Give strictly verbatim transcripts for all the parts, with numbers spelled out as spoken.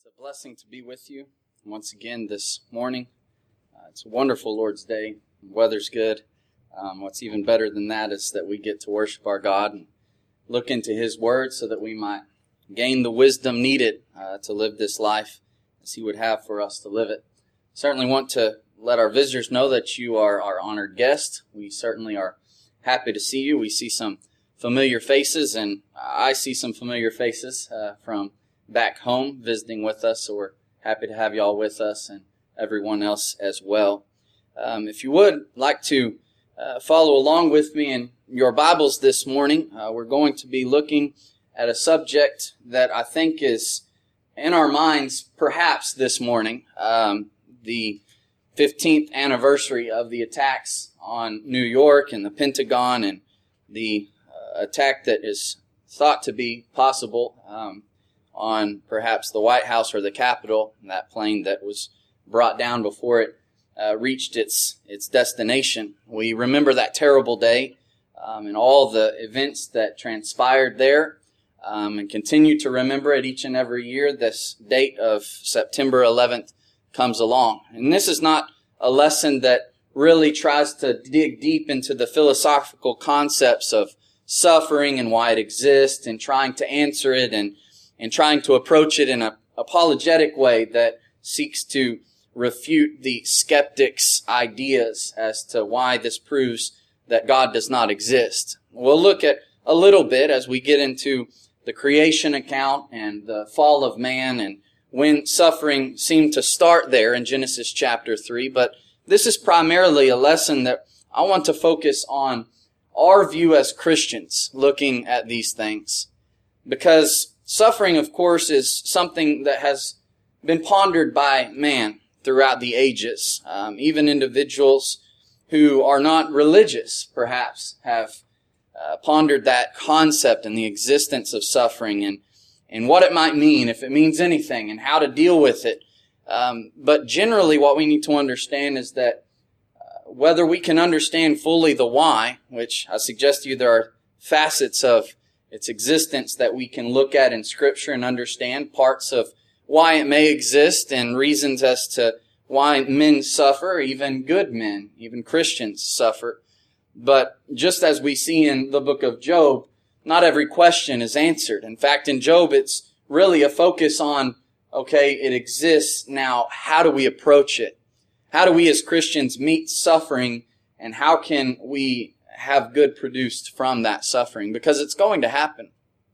It's a blessing to be with you once again this morning. Uh, it's a wonderful Lord's Day. The weather's good. Um, what's even better than that is that we get to worship our God and look into His Word so that we might gain the wisdom needed uh, to live this life as He would have for us to live it. Certainly want to let our visitors know that you are our honored guest. We certainly are happy to see you. We see some familiar faces, and I see some familiar faces uh, from back home visiting with us, so we're happy to have you all with us and everyone else as well. Um, if you would like to uh, follow along with me in your Bibles this morning, uh, we're going to be looking at a subject that I think is in our minds perhaps this morning, um, the fifteenth anniversary of the attacks on New York and the Pentagon and the uh, attack that is thought to be possible um, on perhaps the White House or the Capitol, that plane that was brought down before it uh, reached its its destination. We remember that terrible day um, and all the events that transpired there um, and continue to remember it each and every year. This date of September eleventh comes along. And this is not a lesson that really tries to dig deep into the philosophical concepts of suffering and why it exists and trying to answer it and and trying to approach it in an apologetic way that seeks to refute the skeptics' ideas as to why this proves that God does not exist. We'll look at a little bit as we get into the creation account and the fall of man and when suffering seemed to start there in Genesis chapter three. But this is primarily a lesson that I want to focus on our view as Christians looking at these things. Because suffering, of course, is something that has been pondered by man throughout the ages. Um, even individuals who are not religious, perhaps, have uh, pondered that concept and the existence of suffering and, and what it might mean, if it means anything, and how to deal with it. Um, but generally, what we need to understand is that uh, whether we can understand fully the why, which I suggest to you there are facets of its existence that we can look at in Scripture and understand parts of why it may exist and reasons as to why men suffer, even good men, even Christians suffer. But just as we see in the book of Job, not every question is answered. In fact, in Job, it's really a focus on, okay, it exists. Now, how do we approach it? How do we as Christians meet suffering, and how can we have good produced from that suffering? Because it's going to happen.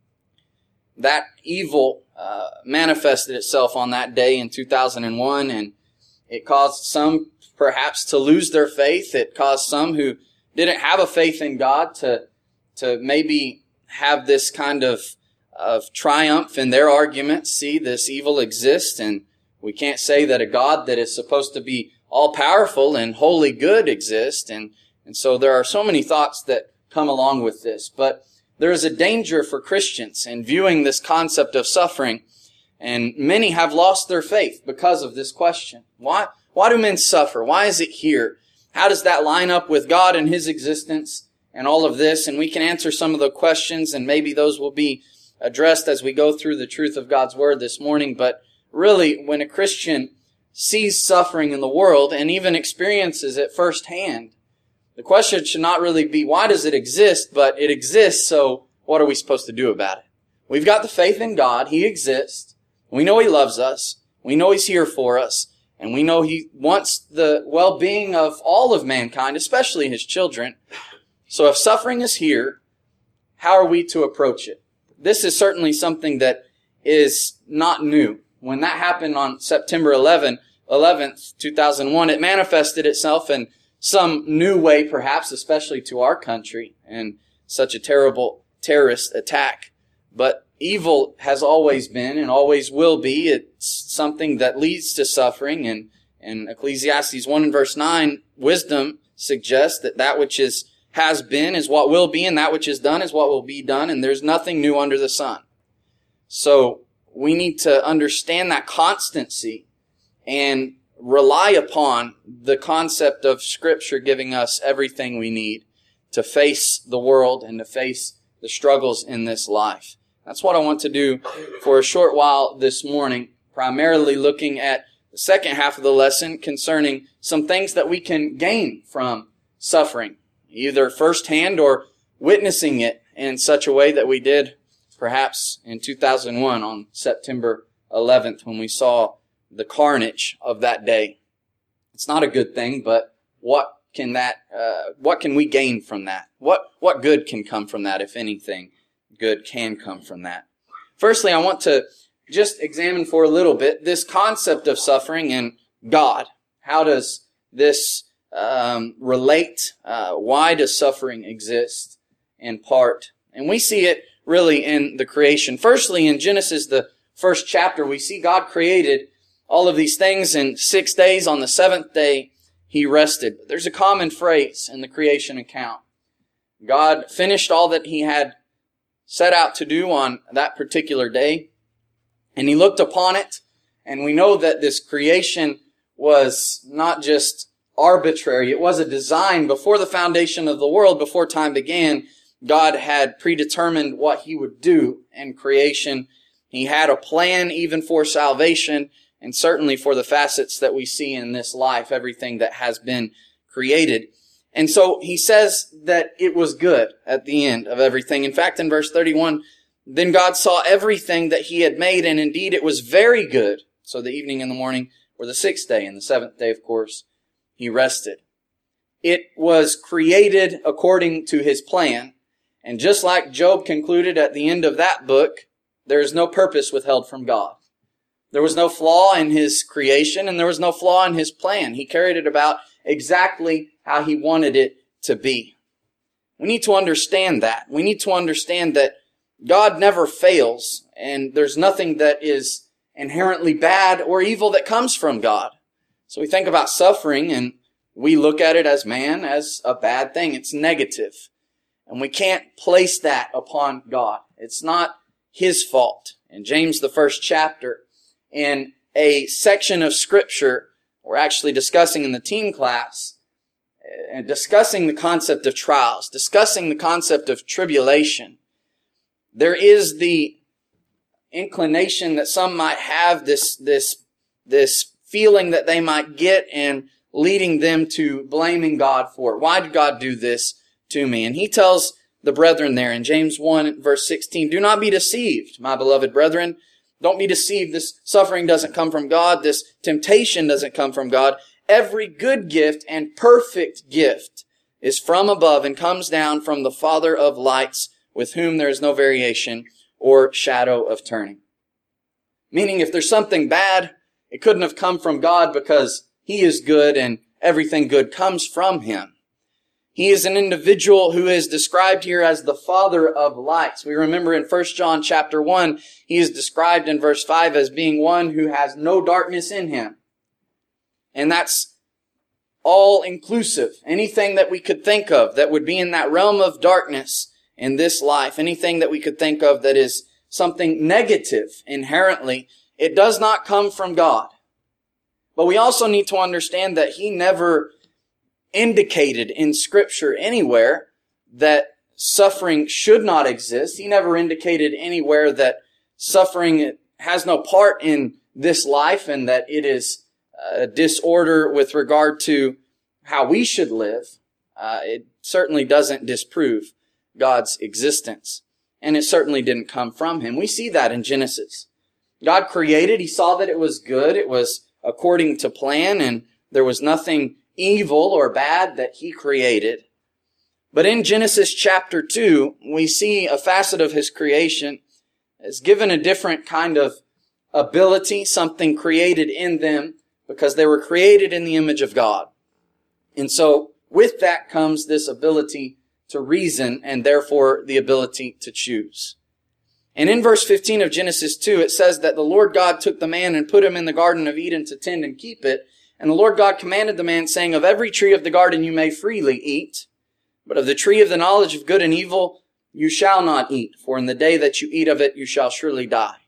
That evil uh, manifested itself on that day in two thousand one, and it caused some perhaps to lose their faith. It caused some who didn't have a faith in God to to maybe have this kind of of triumph in their arguments. See, this evil exists, and we can't say that a God that is supposed to be all-powerful and wholly good exists. And And so there are so many thoughts that come along with this. But there is a danger for Christians in viewing this concept of suffering. And many have lost their faith because of this question. Why, why do men suffer? Why is it here? How does that line up with God and His existence and all of this? And we can answer some of the questions, and maybe those will be addressed as we go through the truth of God's Word this morning. But really, when a Christian sees suffering in the world and even experiences it firsthand, the question should not really be, why does it exist? But it exists, so what are we supposed to do about it? We've got the faith in God. He exists. We know He loves us. We know He's here for us. And we know He wants the well-being of all of mankind, especially His children. So if suffering is here, how are we to approach it? This is certainly something that is not new. When that happened on September eleventh, two thousand one, it manifested itself in some new way, perhaps, especially to our country, and such a terrible terrorist attack. But evil has always been and always will be. It's something that leads to suffering. And in Ecclesiastes one and verse nine, wisdom suggests that that which is has been is what will be, and that which is done is what will be done, and there's nothing new under the sun. So we need to understand that constancy and rely upon the concept of Scripture giving us everything we need to face the world and to face the struggles in this life. That's what I want to do for a short while this morning. primarily looking at the second half of the lesson concerning some things that we can gain from suffering, either firsthand or witnessing it in such a way that we did perhaps in two thousand one on September eleventh when we saw the carnage of that day. It's not a good thing, but what can that, uh, what can we gain from that? What, what good can come from that, if anything good can come from that? Firstly, I want to just examine for a little bit this concept of suffering and God. How does this um, relate? Uh, why does suffering exist in part? And we see it really in the creation. Firstly, in Genesis, the first chapter, we see God created all of these things in six days. On the seventh day, He rested. There's a common phrase in the creation account. God finished all that He had set out to do on that particular day, and He looked upon it, and we know that this creation was not just arbitrary. It was a design before the foundation of the world, before time began. God had predetermined what He would do in creation. He had a plan even for salvation, and certainly for the facets that we see in this life, everything that has been created. And so He says that it was good at the end of everything. In fact, in verse thirty-one, then God saw everything that He had made, and indeed it was very good. So the evening and the morning were the sixth day, and the seventh day, of course, He rested. It was created according to His plan. And just like Job concluded at the end of that book, there is no purpose withheld from God. There was no flaw in His creation, and there was no flaw in His plan. He carried it about exactly how He wanted it to be. We need to understand that. We need to understand that God never fails, and there's nothing that is inherently bad or evil that comes from God. So we think about suffering, and we look at it as man, as a bad thing. It's negative. And we can't place that upon God. It's not His fault. In James, the first chapter, in a section of Scripture we're actually discussing in the teen class, and discussing the concept of trials, discussing the concept of tribulation, there is the inclination that some might have, this, this, this feeling that they might get, and leading them to blaming God for it. Why did God do this to me? And He tells the brethren there in James one, verse sixteen, do not be deceived, my beloved brethren. Don't be deceived. This suffering doesn't come from God. This temptation doesn't come from God. Every good gift and perfect gift is from above and comes down from the Father of lights, with whom there is no variation or shadow of turning. Meaning, if there's something bad, it couldn't have come from God, because He is good and everything good comes from Him. He is an individual who is described here as the Father of lights. We remember in First John chapter one, He is described in verse five as being one who has no darkness in Him. And that's all inclusive. Anything that we could think of that would be in that realm of darkness in this life, anything that we could think of that is something negative inherently, it does not come from God. But we also need to understand that He never indicated in Scripture anywhere that suffering should not exist. He never indicated anywhere that suffering has no part in this life, and that it is a disorder with regard to how we should live. Uh, it certainly doesn't disprove God's existence, and it certainly didn't come from Him. We see that in Genesis. God created. He saw that it was good. It was according to plan, and there was nothing evil or bad that He created. But in Genesis chapter two, we see a facet of His creation is given a different kind of ability, something created in them, because they were created in the image of God. And so with that comes this ability to reason, and therefore the ability to choose. And in verse fifteen of Genesis two, it says that the Lord God took the man and put him in the Garden of Eden to tend and keep it. And the Lord God commanded the man, saying, of every tree of the garden you may freely eat, but of the tree of the knowledge of good and evil you shall not eat, for in the day that you eat of it you shall surely die.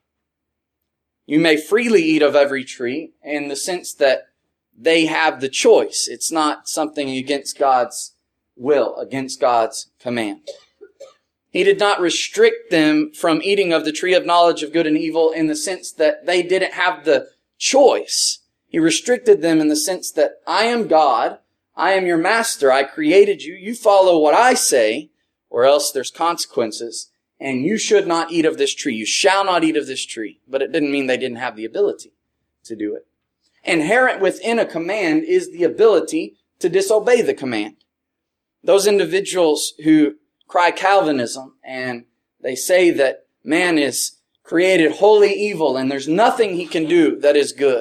You may freely eat of every tree, in the sense that they have the choice. It's not something against God's will, against God's command. He did not restrict them from eating of the tree of knowledge of good and evil in the sense that they didn't have the choice. He restricted them in the sense that I am God, I am your master, I created you, you follow what I say, or else there's consequences, and you should not eat of this tree. You shall not eat of this tree. But it didn't mean they didn't have the ability to do it. Inherent within a command is the ability to disobey the command. Those individuals who cry Calvinism and they say that man is created wholly evil and there's nothing he can do that is good.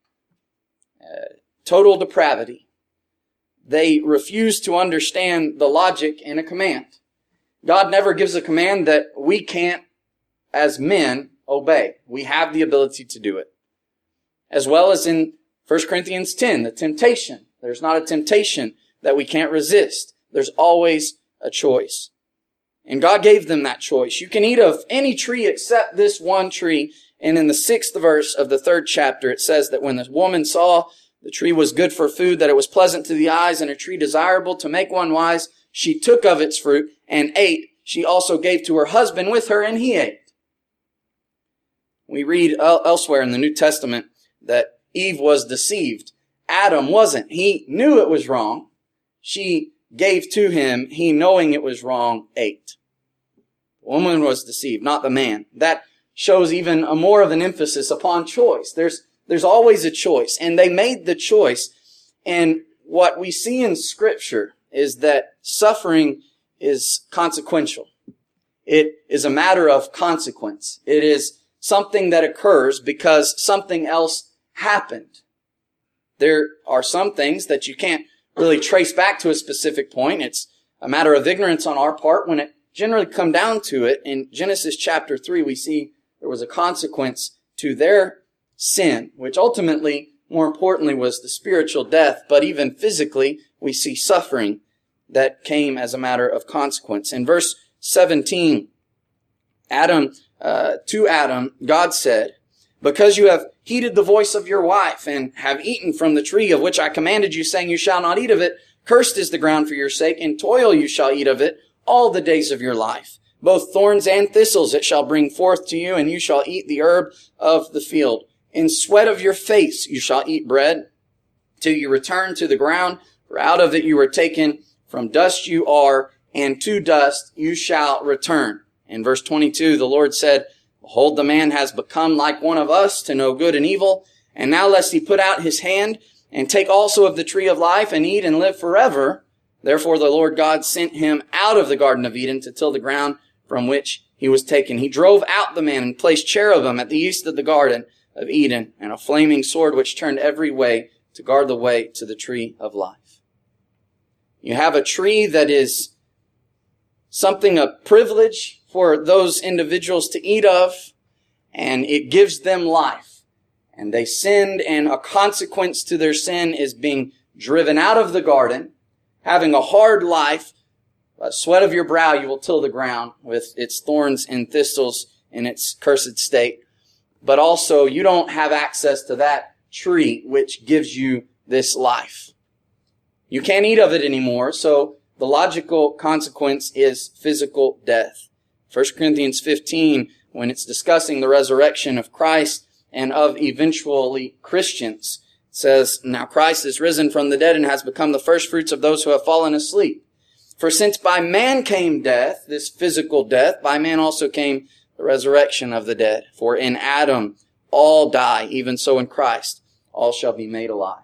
Uh, total depravity. They refuse to understand the logic in a command. God never gives a command that we can't, as men, obey. We have the ability to do it. As well as in First Corinthians ten, the temptation. There's not a temptation that we can't resist. There's always a choice. And God gave them that choice. You can eat of any tree except this one tree. And in the sixth verse of the third chapter, it says that when the woman saw the tree was good for food, that it was pleasant to the eyes, and a tree desirable to make one wise, she took of its fruit and ate. She also gave to her husband with her, and he ate. We read elsewhere in the New Testament that Eve was deceived. Adam wasn't. He knew it was wrong. She gave to him. He, knowing it was wrong, ate. The woman was deceived, not the man. That shows even a more of an emphasis upon choice. There's, there's always a choice. And they made the choice. And what we see in Scripture is that suffering is consequential. It is a matter of consequence. It is something that occurs because something else happened. There are some things that you can't really trace back to a specific point. It's a matter of ignorance on our part. When it generally come down to it, in Genesis chapter three, we see there was a consequence to their sin, which ultimately, more importantly, was the spiritual death. But even physically, we see suffering that came as a matter of consequence. In verse seventeen, Adam, uh, to Adam, God said, because you have heeded the voice of your wife and have eaten from the tree of which I commanded you, saying you shall not eat of it, cursed is the ground for your sake, in toil you shall eat of it all the days of your life. Both thorns and thistles it shall bring forth to you, and you shall eat the herb of the field. In sweat of your face you shall eat bread, till you return to the ground, for out of it you were taken. From dust you are, and to dust you shall return. In verse twenty-two, the Lord said, behold, the man has become like one of us to know good and evil. And now lest he put out his hand and take also of the tree of life and eat and live forever. Therefore the Lord God sent him out of the Garden of Eden to till the ground from which he was taken. He drove out the man and placed cherubim at the east of the Garden of Eden, and a flaming sword which turned every way to guard the way to the tree of life. You have a tree that is something of privilege for those individuals to eat of, and it gives them life. And they sinned, and a consequence to their sin is being driven out of the garden, having a hard life. A sweat of your brow you will till the ground with its thorns and thistles in its cursed state. But also, you don't have access to that tree which gives you this life. You can't eat of it anymore, so the logical consequence is physical death. First Corinthians fifteen, when it's discussing the resurrection of Christ and of eventually Christians, says, now Christ is risen from the dead and has become the firstfruits of those who have fallen asleep. For since by man came death, this physical death, by man also came the resurrection of the dead. For in Adam all die, even so in Christ all shall be made alive.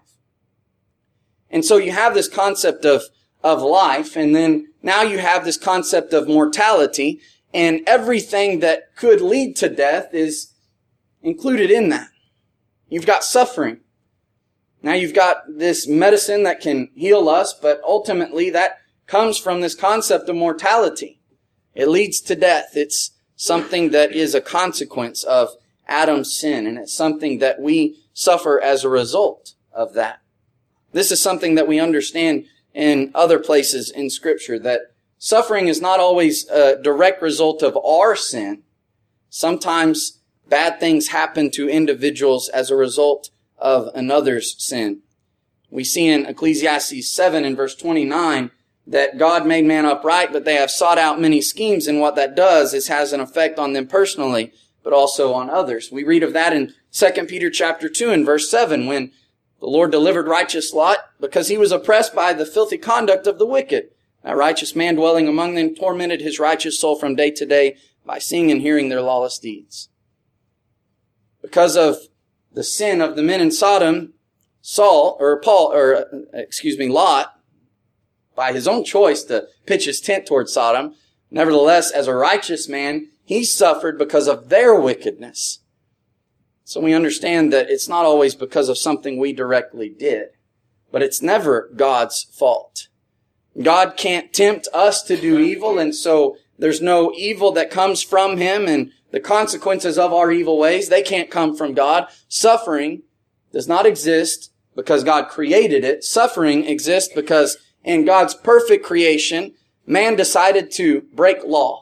And so you have this concept of, of life, and then now you have this concept of mortality, and everything that could lead to death is included in that. You've got suffering. Now you've got this medicine that can heal us, but ultimately that comes from this concept of mortality. It leads to death. It's something that is a consequence of Adam's sin, and it's something that we suffer as a result of that. This is something that we understand in other places in Scripture, that suffering is not always a direct result of our sin. Sometimes bad things happen to individuals as a result of another's sin. We see in Ecclesiastes seven and verse twenty-nine that God made man upright, but they have sought out many schemes, and what that does is has an effect on them personally, but also on others. We read of that in Second Peter chapter two and verse seven, when the Lord delivered righteous Lot because he was oppressed by the filthy conduct of the wicked. That righteous man dwelling among them tormented his righteous soul from day to day by seeing and hearing their lawless deeds. Because of the sin of the men in Sodom, Saul, or Paul, or, excuse me, Lot, by his own choice to pitch his tent toward Sodom, nevertheless, as a righteous man, he suffered because of their wickedness. So we understand that it's not always because of something we directly did, but it's never God's fault. God can't tempt us to do evil, and so there's no evil that comes from Him, and the consequences of our evil ways, they can't come from God. Suffering does not exist because God created it. Suffering exists because in God's perfect creation, man decided to break law.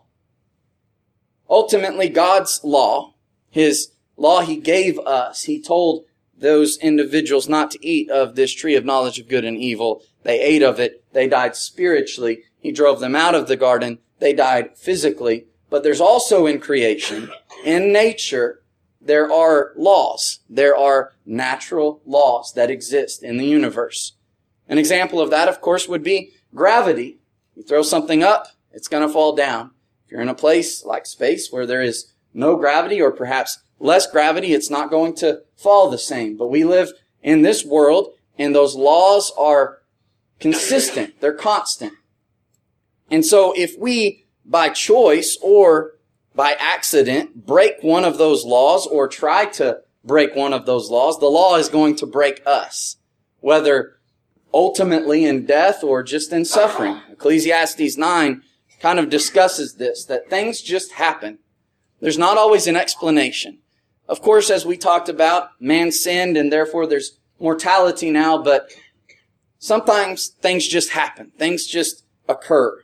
Ultimately, God's law, His law He gave us, He told those individuals not to eat of this tree of knowledge of good and evil. They ate of it. They died spiritually. He drove them out of the garden. They died physically. But there's also in creation, in nature, there are laws. There are natural laws that exist in the universe. An example of that, of course, would be gravity. You throw something up, it's going to fall down. If you're in a place like space where there is no gravity or perhaps less gravity, it's not going to fall the same. But we live in this world, and those laws are consistent. They're constant. And so if we, by choice or by accident, break one of those laws or try to break one of those laws, the law is going to break us, whether ultimately in death or just in suffering. Ecclesiastes nine kind of discusses this, that things just happen. There's not always an explanation. Of course, as we talked about, man sinned and therefore there's mortality now, but sometimes things just happen. Things just occur.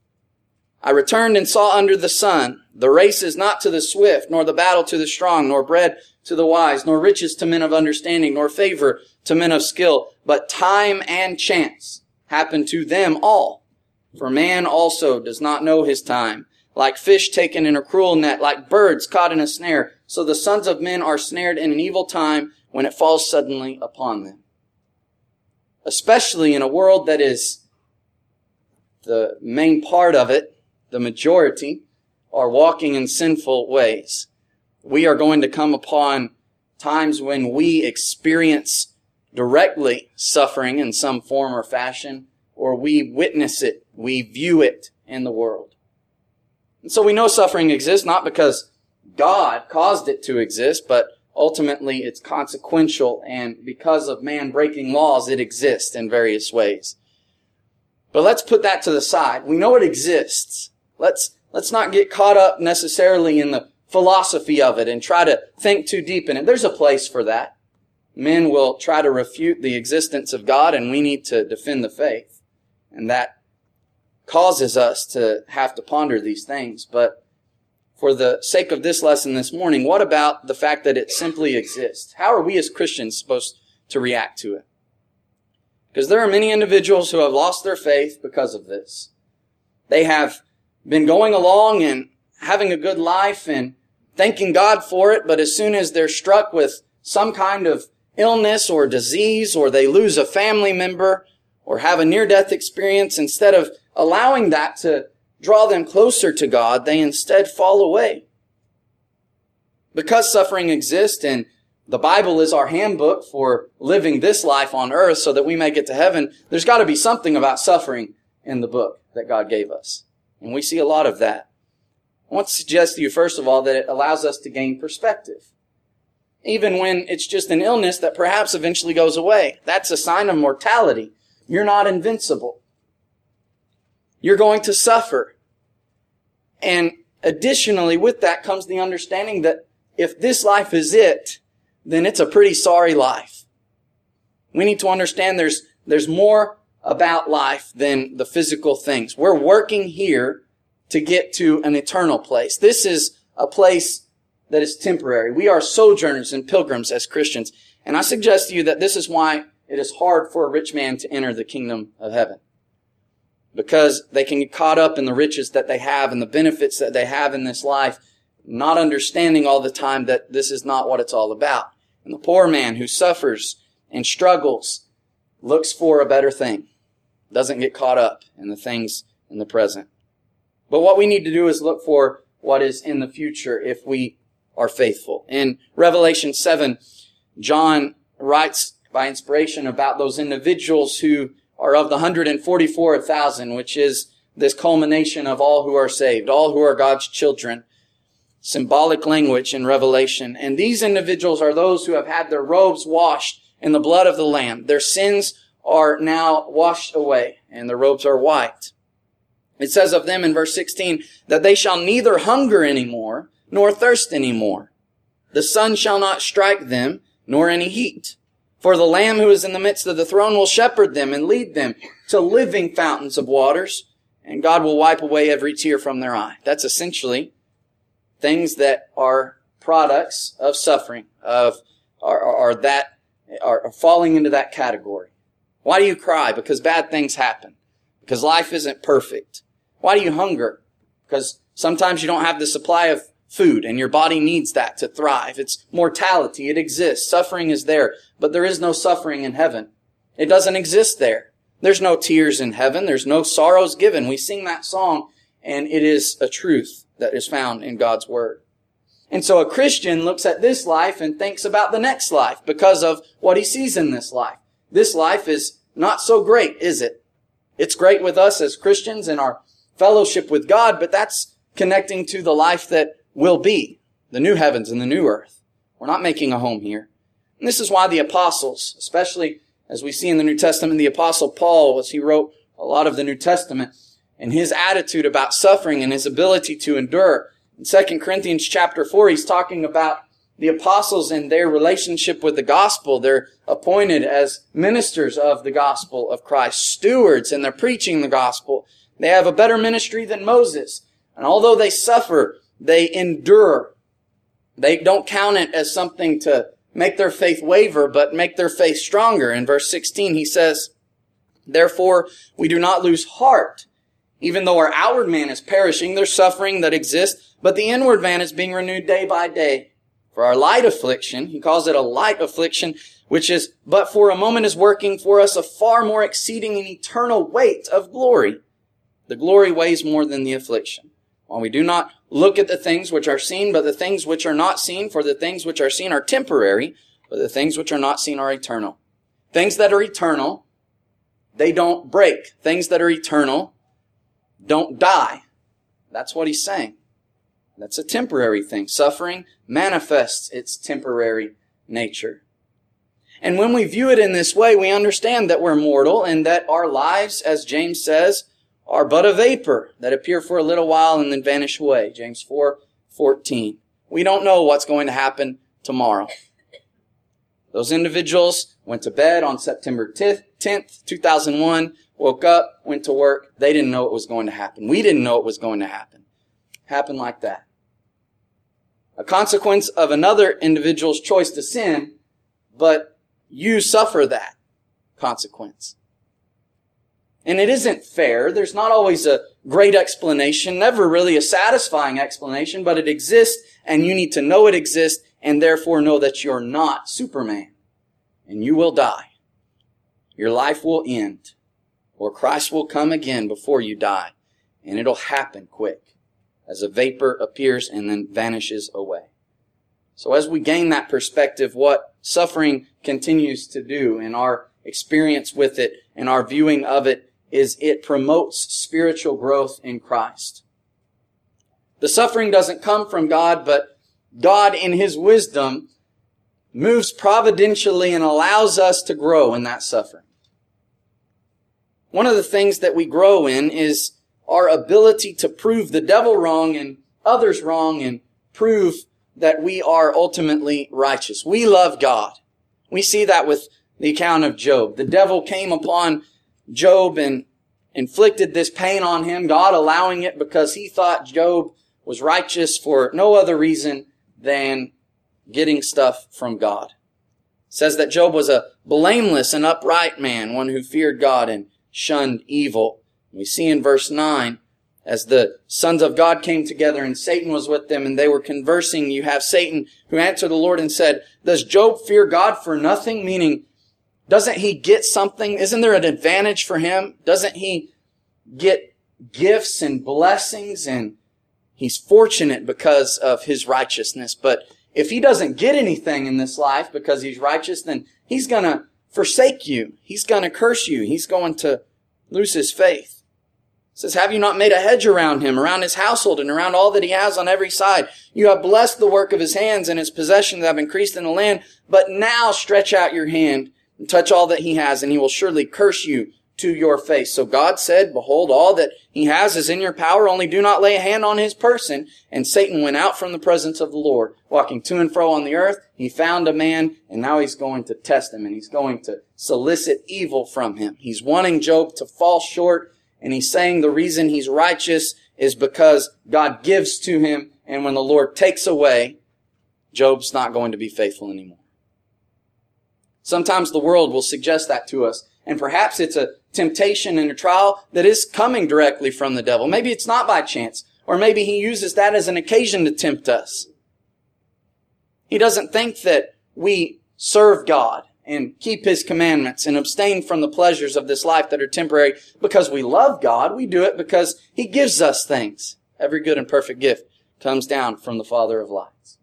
I returned and saw under the sun, the race is not to the swift, nor the battle to the strong, nor bread to the wise, nor riches to men of understanding, nor favor to men of skill, but time and chance happen to them all. For man also does not know his time. Like fish taken in a cruel net, like birds caught in a snare, so the sons of men are snared in an evil time when it falls suddenly upon them. Especially in a world that is the main part of it, the majority, are walking in sinful ways. We are going to come upon times when we experience directly suffering in some form or fashion, or we witness it, we view it in the world. And so we know suffering exists not because God caused it to exist, but ultimately it's consequential, and because of man breaking laws, it exists in various ways. But let's put that to the side. We know it exists. Let's let's not get caught up necessarily in the philosophy of it and try to think too deep in it. There's a place for that. Men will try to refute the existence of God, and we need to defend the faith. And that causes us to have to ponder these things. But for the sake of this lesson this morning, what about the fact that it simply exists? How are we as Christians supposed to react to it? Because there are many individuals who have lost their faith because of this. They have been going along and having a good life and thanking God for it, but as soon as they're struck with some kind of illness or disease, or they lose a family member, or have a near-death experience, instead of allowing that to draw them closer to God, they instead fall away. Because suffering exists, and the Bible is our handbook for living this life on earth so that we may get to heaven, there's got to be something about suffering in the book that God gave us. And we see a lot of that. I want to suggest to you, first of all, that it allows us to gain perspective. Even when it's just an illness that perhaps eventually goes away. That's a sign of mortality. You're not invincible. You're going to suffer. And additionally, with that comes the understanding that if this life is it, then it's a pretty sorry life. We need to understand there's, there's more about life than the physical things. We're working here to get to an eternal place. This is a place that is temporary. We are sojourners and pilgrims as Christians. And I suggest to you that this is why it is hard for a rich man to enter the kingdom of heaven. because they can get caught up in the riches that they have and the benefits that they have in this life, not understanding all the time that this is not what it's all about. And the poor man who suffers and struggles looks for a better thing, doesn't get caught up in the things in the present. But what we need to do is look for what is in the future if we are faithful. In Revelation seven, John writes by inspiration about those individuals who are of the one hundred forty-four thousand, which is this culmination of all who are saved, all who are God's children. Symbolic language in Revelation. And these individuals are those who have had their robes washed in the blood of the Lamb. Their sins are now washed away, and their robes are white. It says of them in verse sixteen that they shall neither hunger anymore, nor thirst anymore. The sun shall not strike them, nor any heat. For the Lamb who is in the midst of the throne will shepherd them and lead them to living fountains of waters, and God will wipe away every tear from their eye. That's essentially things that are products of suffering, of are, are that are falling into that category. Why do you cry? Because bad things happen. Because life isn't perfect. Why do you hunger? Because sometimes you don't have the supply of food and your body needs that to thrive. It's mortality. It exists. Suffering is there. But there is no suffering in heaven. It doesn't exist there. There's no tears in heaven. There's no sorrows given. We sing that song, and it is a truth that is found in God's Word. And so a Christian looks at this life and thinks about the next life because of what he sees in this life. This life is not so great, is it? It's great with us as Christians and our fellowship with God, but that's connecting to the life that will be, the new heavens and the new earth. We're not making a home here. And this is why the apostles, especially as we see in the New Testament, the apostle Paul, as he wrote a lot of the New Testament, and his attitude about suffering and his ability to endure. In Second Corinthians chapter four, he's talking about the apostles and their relationship with the gospel. They're appointed as ministers of the gospel of Christ, stewards, and they're preaching the gospel. They have a better ministry than Moses. And although they suffer, they endure. They don't count it as something to make their faith waver, but make their faith stronger. In verse sixteen, he says, "Therefore, we do not lose heart. Even though our outward man is perishing, there's suffering that exists, but the inward man is being renewed day by day. For our light affliction," he calls it a light affliction, which is, "but for a moment is working for us a far more exceeding and eternal weight of glory." The glory weighs more than the affliction. While we do not look at the things which are seen, but the things which are not seen, for the things which are seen are temporary, but the things which are not seen are eternal. Things that are eternal, they don't break. Things that are eternal don't die. That's what he's saying. That's a temporary thing. Suffering manifests its temporary nature. And when we view it in this way, we understand that we're mortal and that our lives, as James says, are but a vapor that appear for a little while and then vanish away. James four fourteen. We don't know what's going to happen tomorrow. Those individuals went to bed on September tenth, two thousand one, woke up, went to work. They didn't know it was going to happen. We didn't know it was going to happen. It happened like that. A consequence of another individual's choice to sin, but you suffer that consequence. And it isn't fair. There's not always a great explanation, never really a satisfying explanation, but it exists, and you need to know it exists, and therefore know that you're not Superman. And you will die. Your life will end, or Christ will come again before you die, and it'll happen quick, as a vapor appears and then vanishes away. So as we gain that perspective, what suffering continues to do in our experience with it and our viewing of it is it promotes spiritual growth in Christ. The suffering doesn't come from God, but God in His wisdom moves providentially and allows us to grow in that suffering. One of the things that we grow in is our ability to prove the devil wrong and others wrong and prove that we are ultimately righteous. We love God. We see that with the account of Job. The devil came upon Job and inflicted this pain on him, God allowing it because He thought Job was righteous for no other reason than getting stuff from God. It says that Job was a blameless and upright man, one who feared God and shunned evil. We see in verse nine, as the sons of God came together and Satan was with them and they were conversing, you have Satan who answered the Lord and said, does Job fear God for nothing? Meaning, doesn't he get something? Isn't there an advantage for him? Doesn't he get gifts and blessings? And he's fortunate because of his righteousness. But if he doesn't get anything in this life because he's righteous, then he's going to forsake you. He's going to curse you. He's going to lose his faith. It says, have you not made a hedge around him, around his household, and around all that he has on every side? You have blessed the work of his hands, and his possessions have increased in the land. But now stretch out your hand and touch all that he has, and he will surely curse you to your face. So God said, behold, all that he has is in your power, only do not lay a hand on his person. And Satan went out from the presence of the Lord, walking to and fro on the earth. He found a man, and now he's going to test him, and he's going to solicit evil from him. He's wanting Job to fall short. And he's saying the reason he's righteous is because God gives to him, and when the Lord takes away, Job's not going to be faithful anymore. Sometimes the world will suggest that to us, and perhaps it's a temptation and a trial that is coming directly from the devil. Maybe it's not by chance, or maybe he uses that as an occasion to tempt us. He doesn't think that we serve God and keep his commandments and abstain from the pleasures of this life that are temporary because we love God. We do it because he gives us things. Every good and perfect gift comes down from the Father of lights.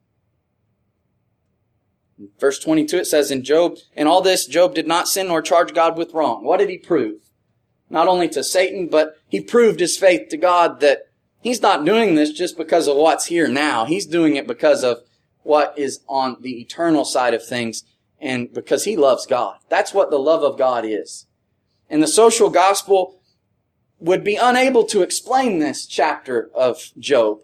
In verse twenty-two, it says, in Job, in all this, Job did not sin nor charge God with wrong. What did he prove? Not only to Satan, but he proved his faith to God that he's not doing this just because of what's here now. He's doing it because of what is on the eternal side of things, and because he loves God. That's what the love of God is. And the social gospel would be unable to explain this chapter of Job.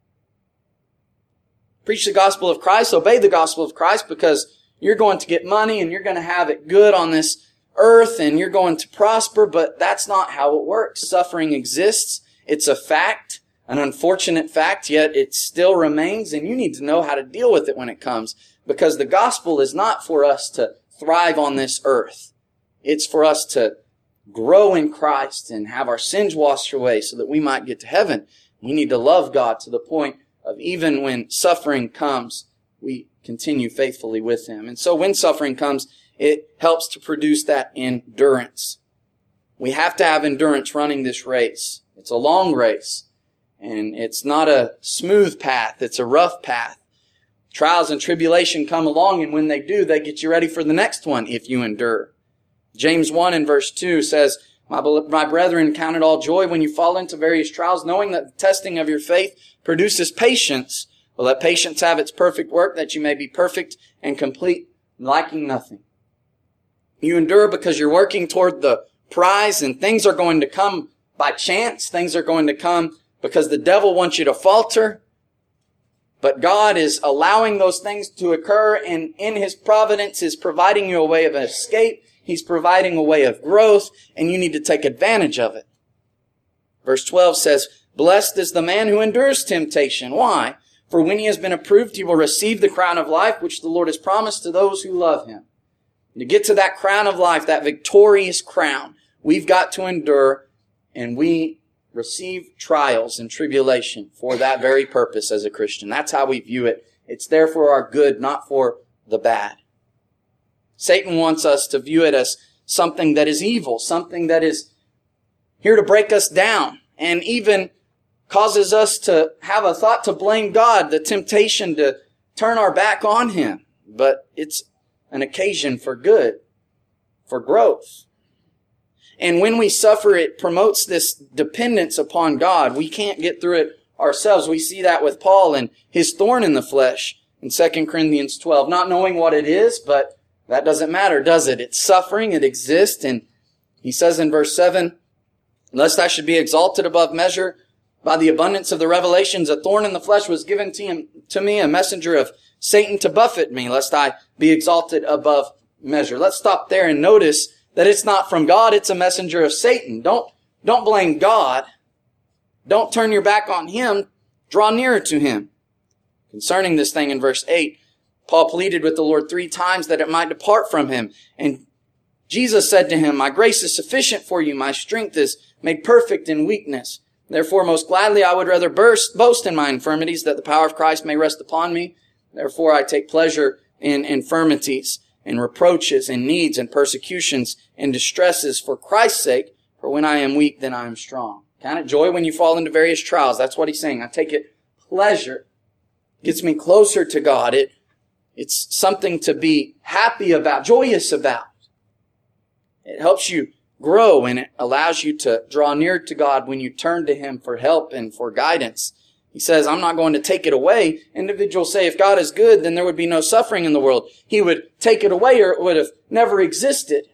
Preach the gospel of Christ, obey the gospel of Christ, because you're going to get money and you're going to have it good on this earth and you're going to prosper, but that's not how it works. Suffering exists. It's a fact, an unfortunate fact, yet it still remains, and you need to know how to deal with it when it comes. Because the gospel is not for us to thrive on this earth. It's for us to grow in Christ and have our sins washed away so that we might get to heaven. We need to love God to the point of even when suffering comes, we continue faithfully with him. And so when suffering comes, it helps to produce that endurance. We have to have endurance running this race. It's a long race, and it's not a smooth path. It's a rough path. Trials and tribulation come along, and when they do, they get you ready for the next one if you endure. James one in verse two says, My, my brethren, count it all joy when you fall into various trials, knowing that the testing of your faith produces patience. Well, let patience have its perfect work, that you may be perfect and complete, lacking nothing. You endure because you're working toward the prize, and things are going to come by chance. Things are going to come because the devil wants you to falter. But God is allowing those things to occur, and in his providence is providing you a way of escape. He's providing a way of growth, and you need to take advantage of it. Verse twelve says, Blessed is the man who endures temptation. Why? For when he has been approved, he will receive the crown of life, which the Lord has promised to those who love him. And to get to that crown of life, that victorious crown, we've got to endure, and we receive trials and tribulation for that very purpose as a Christian. That's how we view it. It's there for our good, not for the bad. Satan wants us to view it as something that is evil, something that is here to break us down, and even causes us to have a thought to blame God, the temptation to turn our back on him. But it's an occasion for good, for growth. And when we suffer, it promotes this dependence upon God. We can't get through it ourselves. We see that with Paul and his thorn in the flesh in Second Corinthians twelve. Not knowing what it is, but that doesn't matter, does it? It's suffering. It exists. And he says in verse seven, Lest I should be exalted above measure by the abundance of the revelations, a thorn in the flesh was given to, him, to me, a messenger of Satan to buffet me, lest I be exalted above measure. Let's stop there and notice that it's not from God, it's a messenger of Satan. Don't, don't blame God. Don't turn your back on him. Draw nearer to him. Concerning this thing in verse eight, Paul pleaded with the Lord three times that it might depart from him. And Jesus said to him, "My grace is sufficient for you. My strength is made perfect in weakness. Therefore, most gladly I would rather burst, boast in my infirmities, that the power of Christ may rest upon me. Therefore, I take pleasure in infirmities, in reproaches, in needs, and persecutions, and distresses for Christ's sake. For when I am weak, then I am strong." Count it joy when you fall into various trials. That's what he's saying. I take it pleasure. It gets me closer to God. It, it's something to be happy about, joyous about. It helps you grow, and it allows you to draw near to God when you turn to Him for help and for guidance. He says, I'm not going to take it away. Individuals say, if God is good, then there would be no suffering in the world. He would take it away, or it would have never existed.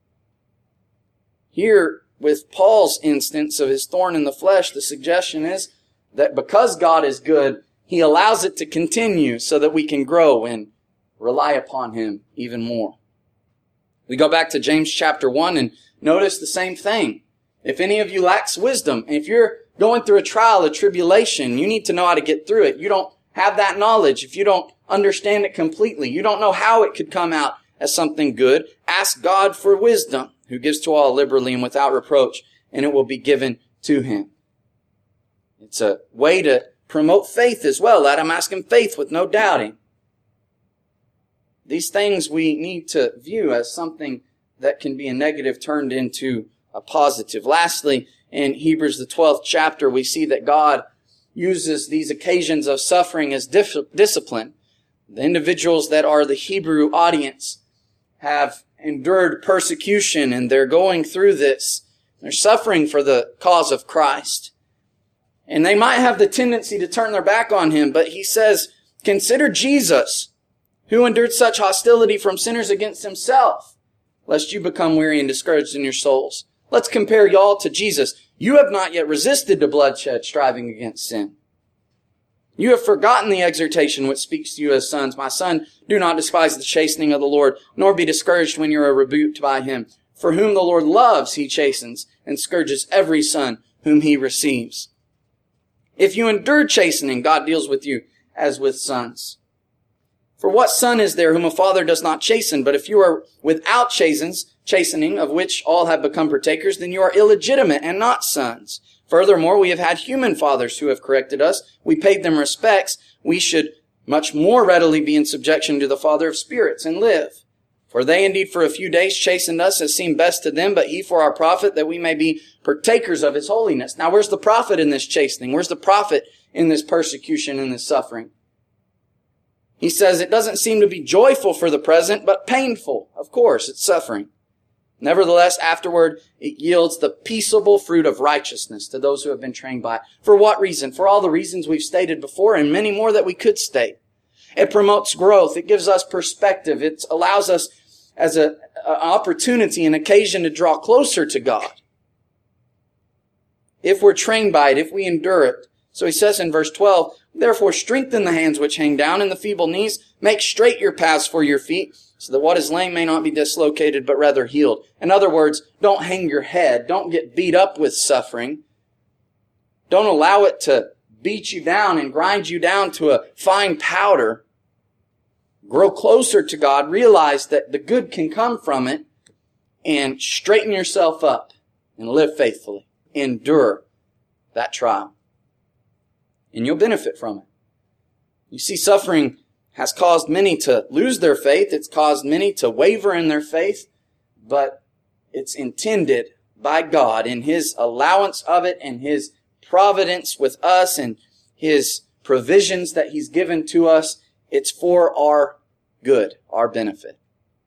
Here, with Paul's instance of his thorn in the flesh, the suggestion is that because God is good, He allows it to continue so that we can grow and rely upon Him even more. We go back to James chapter one and notice the same thing. If any of you lacks wisdom, if you're going through a trial, a tribulation, you need to know how to get through it. You don't have that knowledge. If you don't understand it completely, you don't know how it could come out as something good, ask God for wisdom, who gives to all liberally and without reproach, and it will be given to Him. It's a way to promote faith as well. Let him ask Him faith with no doubting. These things we need to view as something that can be a negative turned into a positive. Lastly, in Hebrews the twelfth chapter, we see that God uses these occasions of suffering as dis- discipline. The individuals that are the Hebrew audience have endured persecution, and they're going through this. They're suffering for the cause of Christ. And they might have the tendency to turn their back on Him, but he says, consider Jesus, who endured such hostility from sinners against Himself, lest you become weary and discouraged in your souls. Let's compare y'all to Jesus. You have not yet resisted to bloodshed, striving against sin. You have forgotten the exhortation which speaks to you as sons. My son, do not despise the chastening of the Lord, nor be discouraged when you are rebuked by Him. For whom the Lord loves, He chastens, and scourges every son whom He receives. If you endure chastening, God deals with you as with sons. For what son is there whom a father does not chasten? But if you are without chastens, chastening, of which all have become partakers, then you are illegitimate and not sons. Furthermore, we have had human fathers who have corrected us. We paid them respects. We should much more readily be in subjection to the Father of spirits and live. For they indeed for a few days chastened us as seemed best to them, but He for our profit, that we may be partakers of His holiness. Now, where's the profit in this chastening? Where's the profit in this persecution and this suffering? He says it doesn't seem to be joyful for the present, but painful. Of course, it's suffering. Nevertheless, afterward, it yields the peaceable fruit of righteousness to those who have been trained by it. For what reason? For all the reasons we've stated before, and many more that we could state. It promotes growth. It gives us perspective. It allows us as an opportunity, an occasion to draw closer to God. If we're trained by it, if we endure it. So he says in verse twelve, therefore strengthen the hands which hang down and the feeble knees. Make straight your paths for your feet, so that what is lame may not be dislocated, but rather healed. In other words, don't hang your head. Don't get beat up with suffering. Don't allow it to beat you down and grind you down to a fine powder. Grow closer to God. Realize that the good can come from it, and straighten yourself up and live faithfully. Endure that trial, and you'll benefit from it. You see, suffering has caused many to lose their faith. It's caused many to waver in their faith, but it's intended by God in His allowance of it and His providence with us and His provisions that He's given to us. It's for our good, our benefit.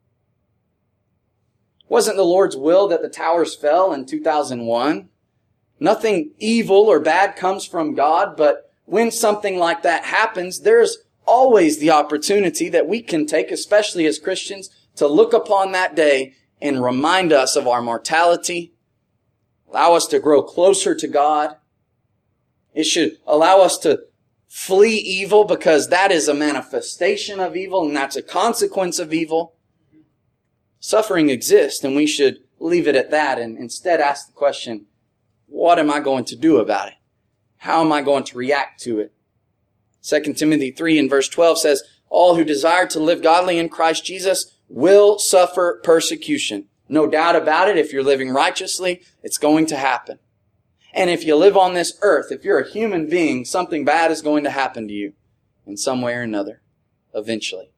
Wasn't the Lord's will that the towers fell in two thousand one? Nothing evil or bad comes from God, but when something like that happens, there's always the opportunity that we can take, especially as Christians, to look upon that day and remind us of our mortality, allow us to grow closer to God. It should allow us to flee evil, because that is a manifestation of evil and that's a consequence of evil. Suffering exists, and we should leave it at that and instead ask the question, what am I going to do about it? How am I going to react to it? Second Timothy three and verse twelve says, all who desire to live godly in Christ Jesus will suffer persecution. No doubt about it, if you're living righteously, it's going to happen. And if you live on this earth, if you're a human being, something bad is going to happen to you in some way or another, eventually.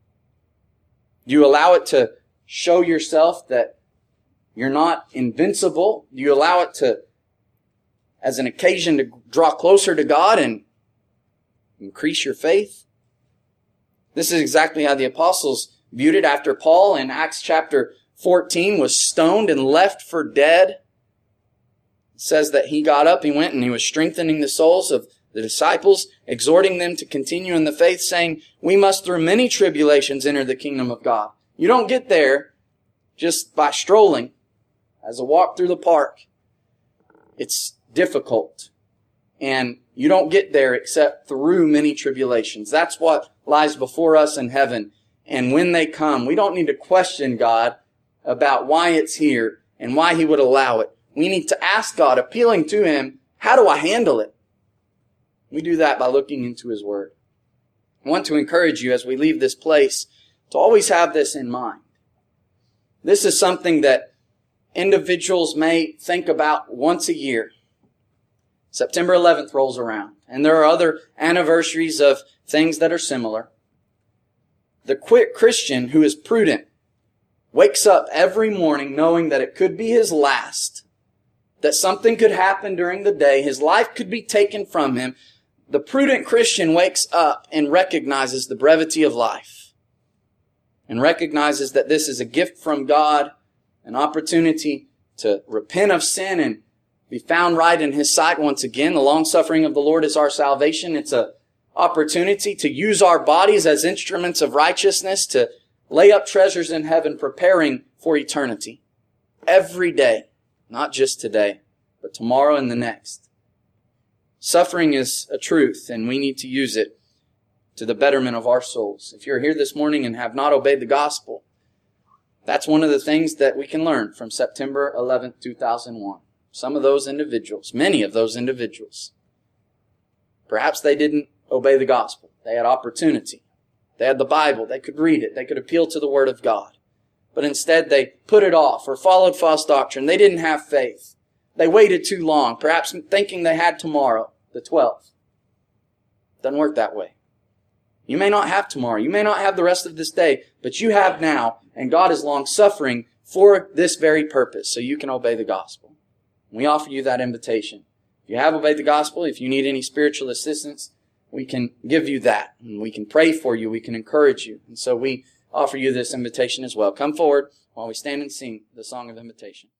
Do you allow it to show yourself that you're not invincible? Do you allow it to, as an occasion to draw closer to God and increase your faith? This is exactly how the apostles viewed it after Paul in Acts chapter fourteen was stoned and left for dead. It says that he got up, he went and he was strengthening the souls of the disciples, exhorting them to continue in the faith, saying, we must through many tribulations enter the kingdom of God. You don't get there just by strolling as a walk through the park. It's difficult. And you don't get there except through many tribulations. That's what lies before us in heaven. And when they come, we don't need to question God about why it's here and why He would allow it. We need to ask God, appealing to Him, how do I handle it? We do that by looking into His Word. I want to encourage you as we leave this place to always have this in mind. This is something that individuals may think about once a year. September eleventh rolls around, and there are other anniversaries of things that are similar. The quick Christian who is prudent wakes up every morning knowing that it could be his last, that something could happen during the day, his life could be taken from him. The prudent Christian wakes up and recognizes the brevity of life and recognizes that this is a gift from God, an opportunity to repent of sin and be found right in His sight once again. The long-suffering of the Lord is our salvation. It's an opportunity to use our bodies as instruments of righteousness, to lay up treasures in heaven, preparing for eternity. Every day, not just today, but tomorrow and the next. Suffering is a truth, and we need to use it to the betterment of our souls. If you're here this morning and have not obeyed the gospel, that's one of the things that we can learn from September eleventh, two thousand one. Some of those individuals, many of those individuals, perhaps they didn't obey the gospel. They had opportunity. They had the Bible. They could read it. They could appeal to the Word of God. But instead they put it off or followed false doctrine. They didn't have faith. They waited too long, perhaps thinking they had tomorrow, the twelfth. Doesn't work that way. You may not have tomorrow. You may not have the rest of this day, but you have now, and God is long-suffering for this very purpose, so you can obey the gospel. We offer you that invitation. If you have obeyed the gospel, if you need any spiritual assistance, we can give you that. And we can pray for you. We can encourage you. And so we offer you this invitation as well. Come forward while we stand and sing the song of invitation.